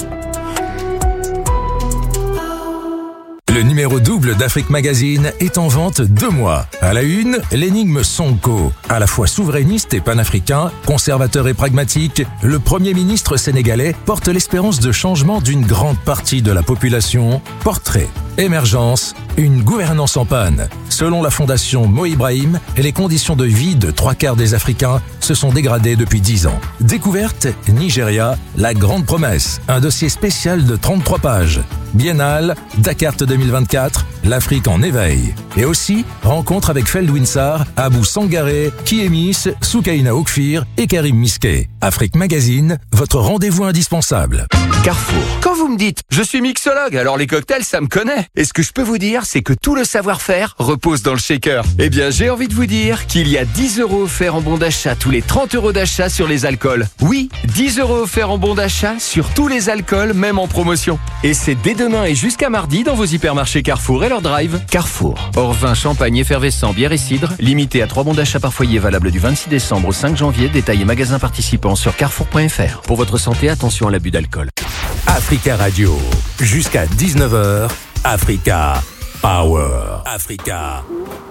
Le numéro double d'Afrique Magazine est en vente 2 mois. À la une, l'énigme Sonko. À la fois souverainiste et panafricain, conservateur et pragmatique, le Premier ministre sénégalais porte l'espérance de changement d'une grande partie de la population. Portrait, émergence, une gouvernance en panne. Selon la fondation Mo Ibrahim, les conditions de vie de 3/4 des Africains se sont dégradées depuis 10 ans. Découverte, Nigeria, la grande promesse. Un dossier spécial de 33 pages. Biennale, Dakar 2024, l'Afrique en éveil. Et aussi, rencontre avec Feldwin Sarr, Abou Sangaré, Kiemis, Soukaina Oukfir et Karim Miske. Afrique Magazine, votre rendez-vous indispensable. Carrefour. Quand vous me dites « je suis mixologue », alors les cocktails, ça me connaît. Et ce que je peux vous dire, c'est que tout le savoir-faire repose dans le shaker. Eh bien, j'ai envie de vous dire qu'il y a 10 € offerts en bon d'achat tous les 30 € d'achat sur les alcools. Oui, 10 € offerts en bon d'achat sur tous les alcools, même en promotion. Et c'est dès demain et jusqu'à mardi dans vos hypermarchés Carrefour et leur drive. Carrefour. Hors vin, champagne, effervescent, bière et cidre. Limité à 3 bons d'achat par foyer, valable du 26 décembre au 5 janvier. Détail et magasins participants sur carrefour.fr. Pour votre santé, attention à l'abus d'alcool. Africa Radio. Jusqu'à 19h. Africa Power. Africa.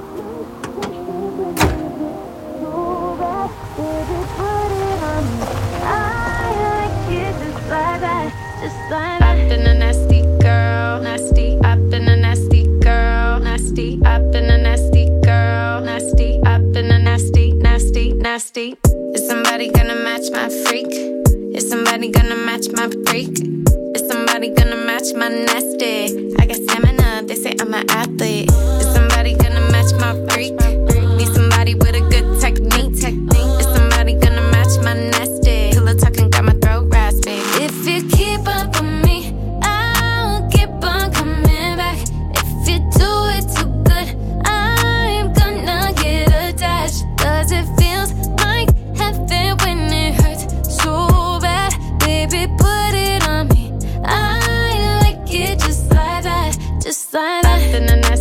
I've been a nasty girl, nasty. I've been a nasty girl, nasty. I've been a nasty girl, nasty. I've been a nasty, nasty, nasty. Is somebody gonna match my freak? Is somebody gonna match my freak? Is somebody gonna match my nasty? I got stamina, they say I'm an athlete. Is somebody gonna match my freak? Need somebody with a good technique. Is somebody gonna match my nasty? Pillow talking got my throat raspy. If you keep up on me, I'll keep on coming back. If you do it too good, I'm gonna get attached. 'Cause it feels like heaven when it hurts so bad. Baby, put it on me. I like it just like that, just like that.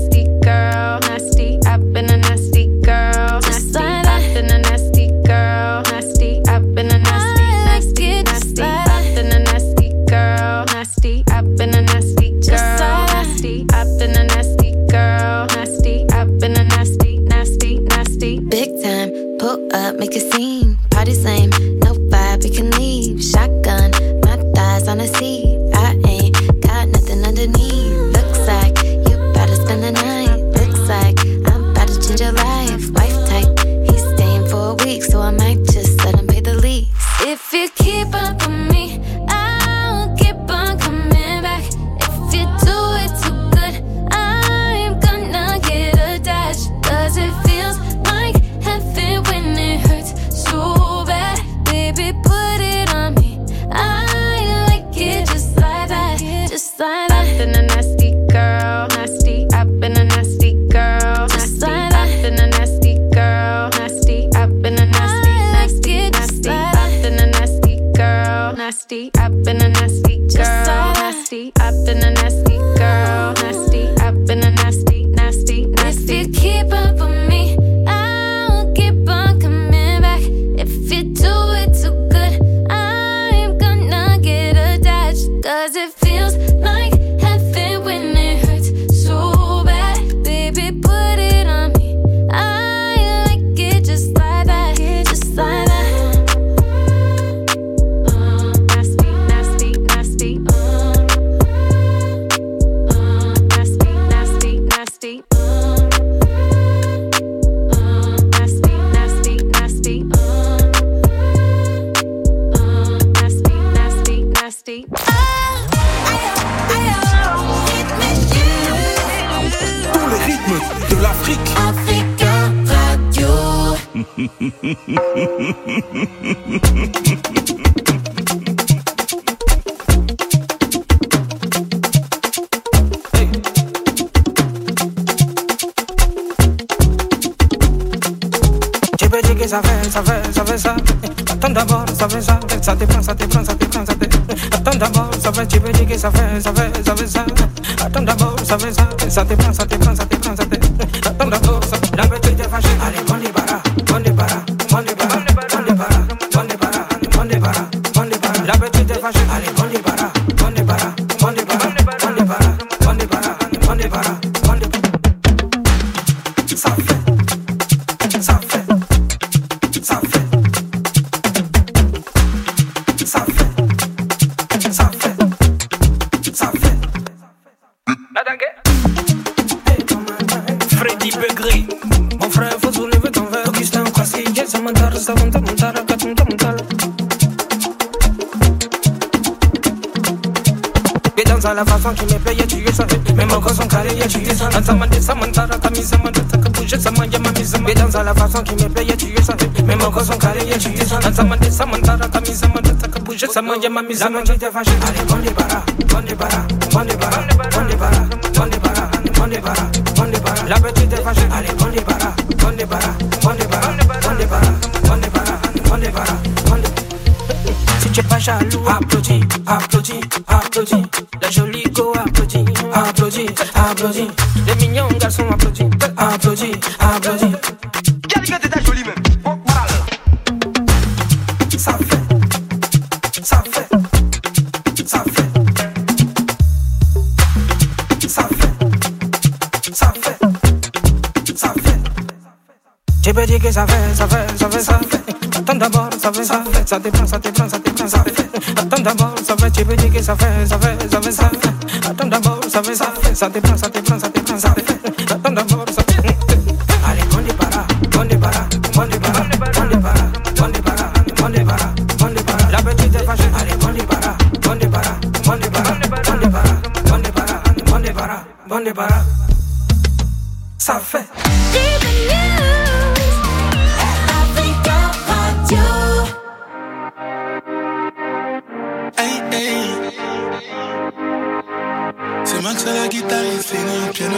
nasty. I've been a nasty girl, nasty. I've been a nasty girl, nasty. I've been a nasty, nasty, nasty. If you keep up with me, I'll keep on coming back. If you do it too good, I'm gonna get attached. 'Cause it feels like heaven when it hurts so bad. Baby, put it on me. I like it just like that, just like that. Nasty, nasty, nasty. Nasty, nasty, nasty. Nasty, nasty, nasty. Nasty, nasty, nasty. Tous les rythmes de l'Afrique. Africa Radio. Ça fait ça. Attends d'abord, ça fait ça. Ça te prend. Attends d'abord, ça fait, tu peux dire que ça fait ça. Attends d'abord, ça fait ça. Ça te prend. Attends d'abord, ça fait. La petite est fâchée. Allez, bon débarras. La petite est fâchée. Allez, bon débarras. Freddy Begri, mon frère, faut soulever ton verre. Augustin Kwasi, ça m'intéresse, Et dans la façon qui me plaît, tu es ça. Même encore son carré, tu es ça. Dans sa mantara, camisa, mandata, capuche, ça m'a yamamisa. Et dans la façon qui me plaît, tu es ça. Même encore son carré, tu es ça. Dans sa mantara, camisa, mandata, capuche, ça m'a yamamisa. La magie t'est fâchée. Allez, bon débarras. La petite est fâchée. Allez, bon débarras. Si tu es pas jaloux, applaudis. La jolie go, applaudis. Les mignons garçons, applaudis. Quelle gueule t'es ta jolie même. Bon, voilà. Ça fait. Tu peux dire que ça fait. Attends d'abord, ça fait. Ça te prend. Attends d'abord, ça fait. Tu peux dire que ça fait. Attends d'abord, ça fait. Ça te prend. Attends d'abord, ça fait. Allez, bon débarras. La petite est fâchée. Allez, bon débarras. Ça fait. C'est Max à la guitare, il fait le piano.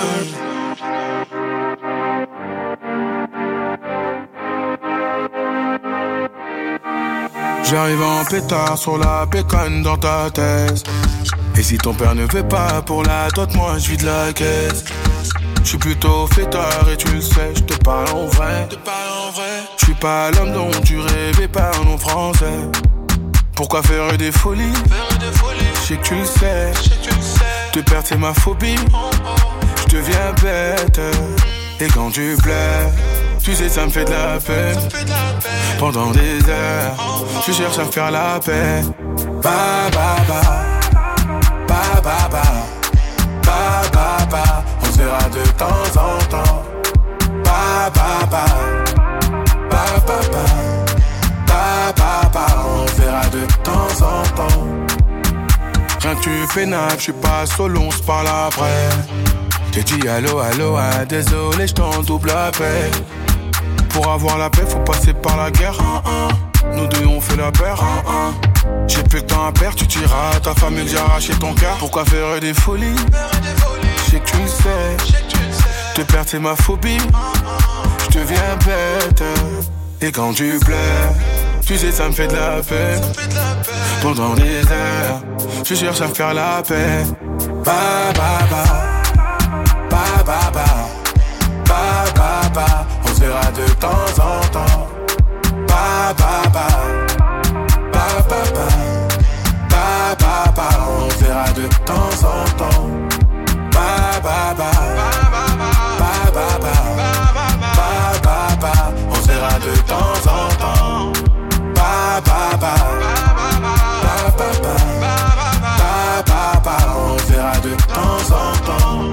J'arrive en pétard sur la pécane dans ta thèse. Et si ton père ne veut pas pour la dot, moi je vide la caisse. J'suis plutôt fêtard et tu le sais, j'te parle en vrai. J'suis pas l'homme dont tu rêvais, parle en français. Pourquoi faire des folies? J'sais que tu le sais. Te perdre c'est ma phobie. J'deviens bête. Et quand tu plais, tu sais ça me fait de la peine. Pendant des heures, tu cherches à me faire la paix. Ba ba ba, ba ba ba, ba ba ba. On se verra de temps en temps. Ba ba ba, ba ba ba, ba ba ba. On se verra de temps en temps. Rien que tu fais nappe, j'suis pas solo, on se parle après. J'ai dit allô, ah, désolé, j't'en double appel. Pour avoir la paix, faut passer par la guerre. Nous deux on fait la paire. J'ai plus le temps à perdre, tu tireras à ta famille d'arracher ton cœur. Pourquoi faire des folies? J'sais que tu le sais. Te perdre c'est ma phobie. J'deviens bête. Et quand tu plais, Tu sais ça me fait de la peine. Pendant des heures je cherche à faire la paix. Ba ba ba, ba ba ba, ba ba ba. On se verra de temps en temps. Ba ba ba, ba ba ba, ba ba ba. On se verra de temps en temps. Ba ba ba, ba ba ba, ba ba ba. On se verra de temps en temps. Ba ba ba, ba ba ba, ba ba. On se verra de temps en temps.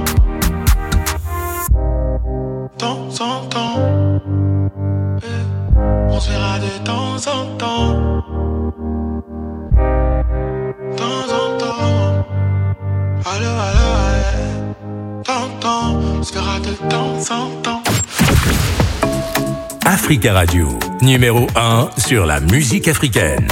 Temps en temps. On se verra de temps en temps. Temps en temps. Allo, allo, allo. Temps, on se verra de temps en temps. Africa Radio, numéro 1 sur la musique africaine.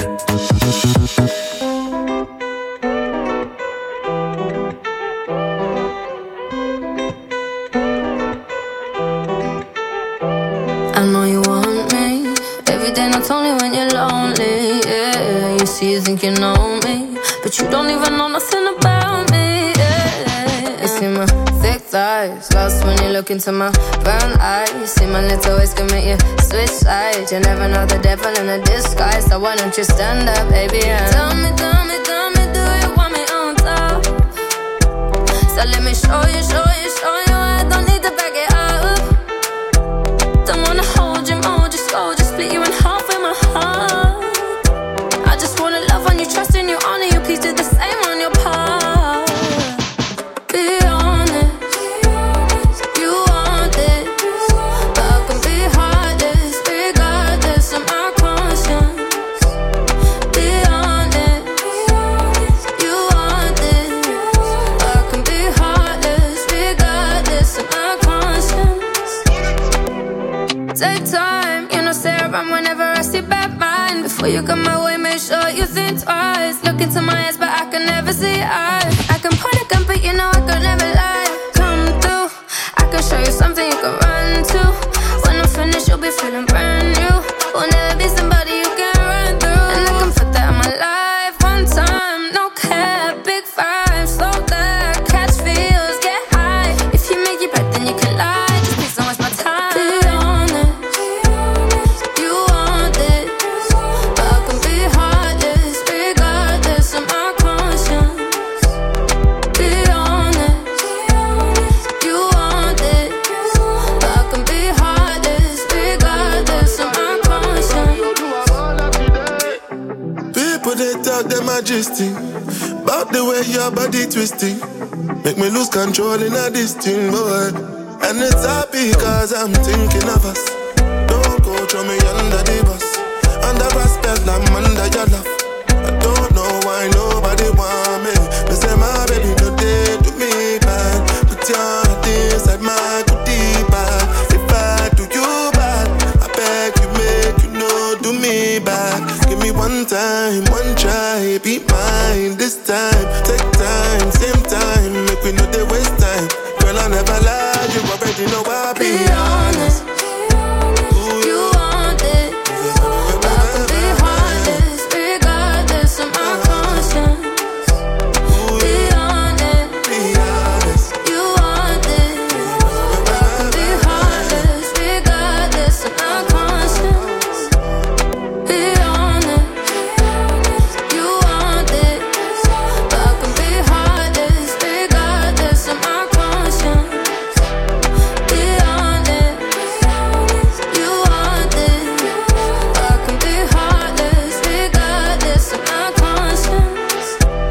I know you want me every day, not only when you're lonely. Yeah, you see, you think you know me, but you don't even know nothing about me. Yeah, you see my thick thighs, lost when you look into my brown eyes. You see my little ways can make you switch sides. You never know the devil in a disguise, so why don't you stand up, baby? And tell me, do you want me on top? So let me show you. I don't need to back it up. Don't wanna hold you, mold you, slow, just split you in half with my heart. I just wanna love on you, trust in you, honor you. Please do the same on your part. Be honest, you want this, but I can be heartless, regardless of my conscience. Be honest, you want this, but I can be heartless, regardless of my conscience. Take time, you know, stay around whenever I see bad mind. Before you come my way, make sure you think twice. Look into my eyes, but I can never see eyes. I can point a gun, but you know I could never lie. Come through, I can show you something you can run to. When I'm finished, you'll be feeling brand new. Will never be somebody you can run through. And I can put that in my life one time. No cap, big five, slow that, catch feels, get high. If you make your bet, then you can lie. Just please don't waste my time. Be honest, you want this, but I can be heartless, regardless of my conscience. Be honest, you want this, but I can be heartless, regardless of my conscience. People they talk their majesty about the way your body twisting, make me lose control in a this thing, boy. And it's happy cause I'm thinking of us. Don't go throw me under the bus. Under respect, I'm under your love. I don't know why nobody want me. They say my baby no they do me bad. Put your heart inside my goodie bag. If I do you bad, I beg you make you know do me bad. Give me one time, one try, be mine this time. Take time, same time, make we know they waste time. Girl I never lie, you already know I be on.